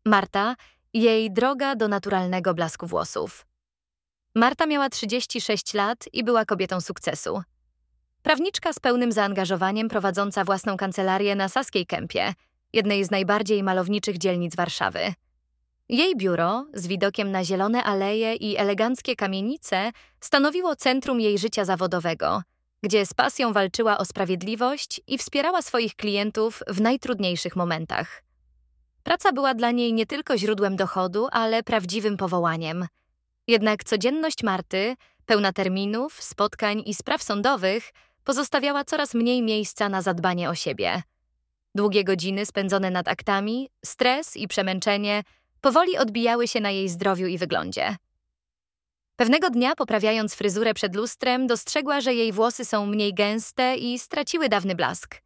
Marta, jej droga do naturalnego blasku włosów. Marta miała 36 lat i była kobietą sukcesu. Prawniczka z pełnym zaangażowaniem prowadząca własną kancelarię na Saskiej Kępie, jednej z najbardziej malowniczych dzielnic Warszawy. Jej biuro, z widokiem na zielone aleje i eleganckie kamienice, stanowiło centrum jej życia zawodowego, gdzie z pasją walczyła o sprawiedliwość i wspierała swoich klientów w najtrudniejszych momentach. Praca była dla niej nie tylko źródłem dochodu, ale prawdziwym powołaniem. Jednak codzienność Marty, pełna terminów, spotkań i spraw sądowych, pozostawiała coraz mniej miejsca na zadbanie o siebie. Długie godziny spędzone nad aktami, stres i przemęczenie powoli odbijały się na jej zdrowiu i wyglądzie. Pewnego dnia, poprawiając fryzurę przed lustrem, dostrzegła, że jej włosy są mniej gęste i straciły dawny blask.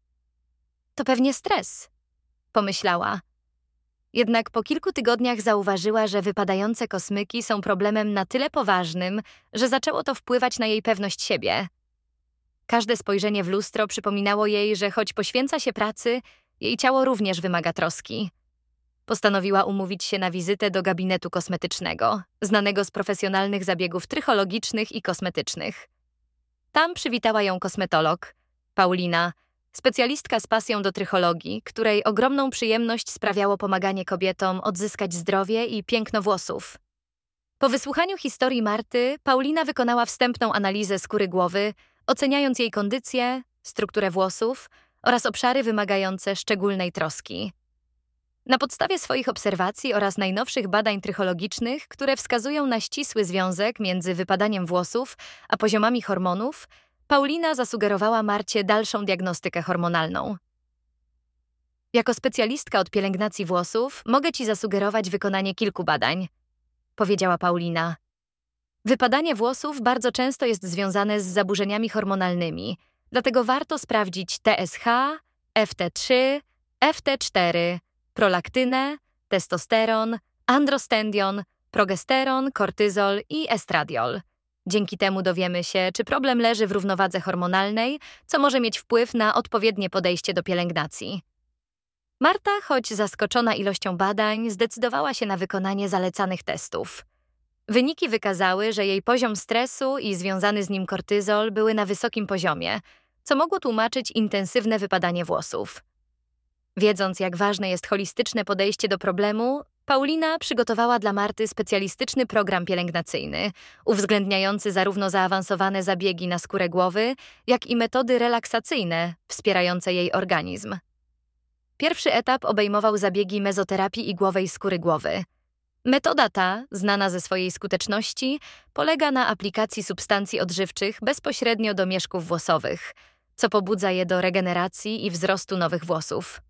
To pewnie stres, pomyślała. Jednak po kilku tygodniach zauważyła, że wypadające kosmyki są problemem na tyle poważnym, że zaczęło to wpływać na jej pewność siebie. Każde spojrzenie w lustro przypominało jej, że choć poświęca się pracy, jej ciało również wymaga troski. Postanowiła umówić się na wizytę do gabinetu kosmetycznego, znanego z profesjonalnych zabiegów trychologicznych i kosmetycznych. Tam przywitała ją kosmetolog, Paulina, specjalistka z pasją do trychologii, której ogromną przyjemność sprawiało pomaganie kobietom odzyskać zdrowie i piękno włosów. Po wysłuchaniu historii Marty, Paulina wykonała wstępną analizę skóry głowy, oceniając jej kondycję, strukturę włosów oraz obszary wymagające szczególnej troski. Na podstawie swoich obserwacji oraz najnowszych badań trychologicznych, które wskazują na ścisły związek między wypadaniem włosów a poziomami hormonów, Paulina zasugerowała Marcie dalszą diagnostykę hormonalną. Jako specjalistka od pielęgnacji włosów mogę Ci zasugerować wykonanie kilku badań, powiedziała Paulina. Wypadanie włosów bardzo często jest związane z zaburzeniami hormonalnymi, dlatego warto sprawdzić TSH, FT3, FT4, prolaktynę, testosteron, androstendion, progesteron, kortyzol i estradiol. Dzięki temu dowiemy się, czy problem leży w równowadze hormonalnej, co może mieć wpływ na odpowiednie podejście do pielęgnacji. Marta, choć zaskoczona ilością badań, zdecydowała się na wykonanie zalecanych testów. Wyniki wykazały, że jej poziom stresu i związany z nim kortyzol były na wysokim poziomie, co mogło tłumaczyć intensywne wypadanie włosów. Wiedząc, jak ważne jest holistyczne podejście do problemu, Paulina przygotowała dla Marty specjalistyczny program pielęgnacyjny, uwzględniający zarówno zaawansowane zabiegi na skórę głowy, jak i metody relaksacyjne wspierające jej organizm. Pierwszy etap obejmował zabiegi mezoterapii igłowej skóry głowy. Metoda ta, znana ze swojej skuteczności, polega na aplikacji substancji odżywczych bezpośrednio do mieszków włosowych, co pobudza je do regeneracji i wzrostu nowych włosów.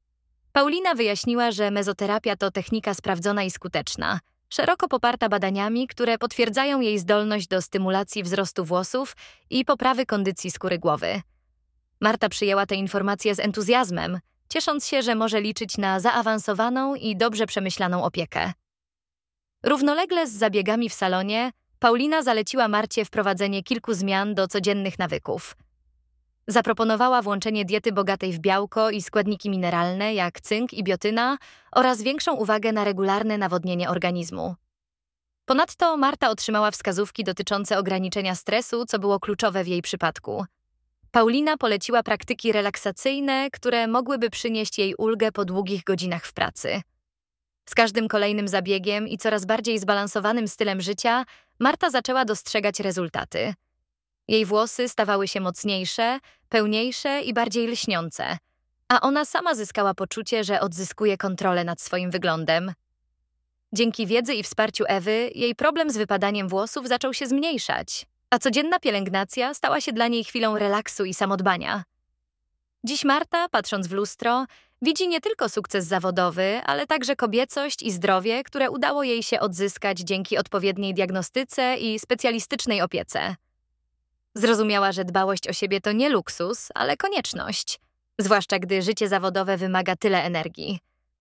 Paulina wyjaśniła, że mezoterapia to technika sprawdzona i skuteczna, szeroko poparta badaniami, które potwierdzają jej zdolność do stymulacji wzrostu włosów i poprawy kondycji skóry głowy. Marta przyjęła te informacje z entuzjazmem, ciesząc się, że może liczyć na zaawansowaną i dobrze przemyślaną opiekę. Równolegle z zabiegami w salonie, Paulina zaleciła Marcie wprowadzenie kilku zmian do codziennych nawyków. Zaproponowała włączenie diety bogatej w białko i składniki mineralne jak cynk i biotyna oraz większą uwagę na regularne nawodnienie organizmu. Ponadto Marta otrzymała wskazówki dotyczące ograniczenia stresu, co było kluczowe w jej przypadku. Paulina poleciła praktyki relaksacyjne, które mogłyby przynieść jej ulgę po długich godzinach w pracy. Z każdym kolejnym zabiegiem i coraz bardziej zbalansowanym stylem życia Marta zaczęła dostrzegać rezultaty. Jej włosy stawały się mocniejsze, pełniejsze i bardziej lśniące, a ona sama zyskała poczucie, że odzyskuje kontrolę nad swoim wyglądem. Dzięki wiedzy i wsparciu Ewy, jej problem z wypadaniem włosów zaczął się zmniejszać, a codzienna pielęgnacja stała się dla niej chwilą relaksu i samodbania. Dziś Marta, patrząc w lustro, widzi nie tylko sukces zawodowy, ale także kobiecość i zdrowie, które udało jej się odzyskać dzięki odpowiedniej diagnostyce i specjalistycznej opiece. Zrozumiała, że dbałość o siebie to nie luksus, ale konieczność, zwłaszcza gdy życie zawodowe wymaga tyle energii.